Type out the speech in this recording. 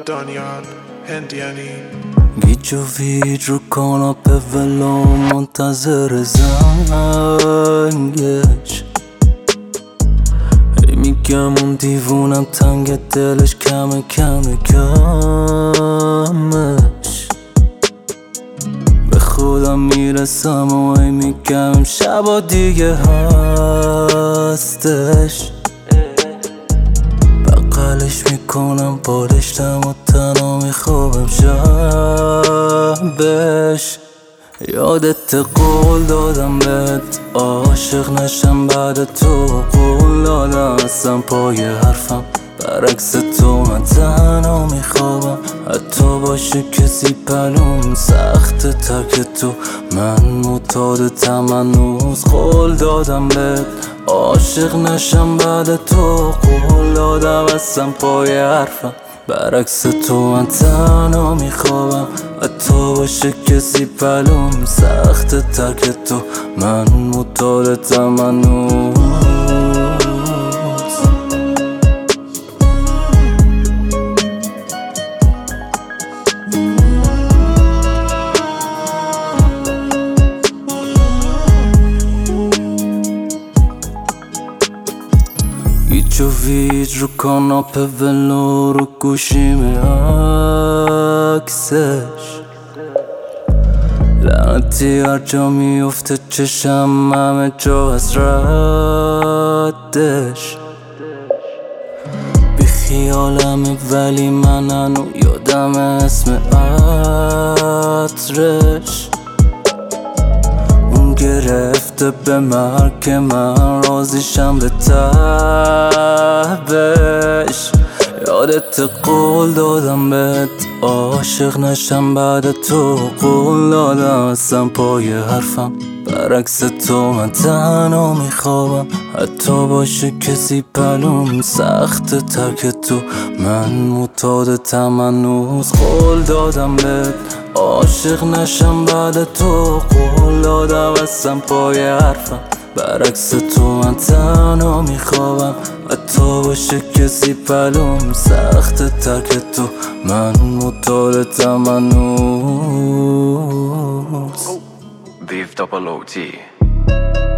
دانیال هندیانی. گیج و ویج رو کاناپه ولو منتظر زنگش. هی میگم اون دیوونم تنگ دلش کمه کمش. به خودم میرسم و هی میگم شبا دیگه هستش. بغلش میکنم بالشتم و تنها میخوابم شبش. یادت قول دادم بهت عاشق نشم بعد تو. قول دادم هستم پای حرفم برعکس تو من تنها میخوابم. حتی باشه کسی پلوم سخت ترک تو. من معتادتم هنوز. قول دادم بهت عاشق نشم بعد تو. قول دادم هستم پای حرفم برعکس تو من تنها میخوابم. حتی باشه کسی پلوم سخت ترک تو. من معتادتم هنوز. گیج و ویج رو کاناپه ولو رو گوشیم عکسش. لعنتی هر جا میفته چشم همه جا از ردش. بی خیالمه ولی من هنو یادم اسم عطرش. اون گرفته به مرگ من راضیشم به تبش. یادت قول دادم بهت عاشق نشم بعد تو. قول دادم هستم پای حرفم برعکس تو من تنها میخوابم. حتی باشه کسی پلوم سخت ترک تو. من معتادتم هنوز. قول دادم بهت عاشق نشم بعد تو. قول دادم هستم پای حرفم برعکس تو من تنها میخوابم. حتی باشه کسی پلوم سخت ترک تو. من معتادتم هنوز. Beef double OT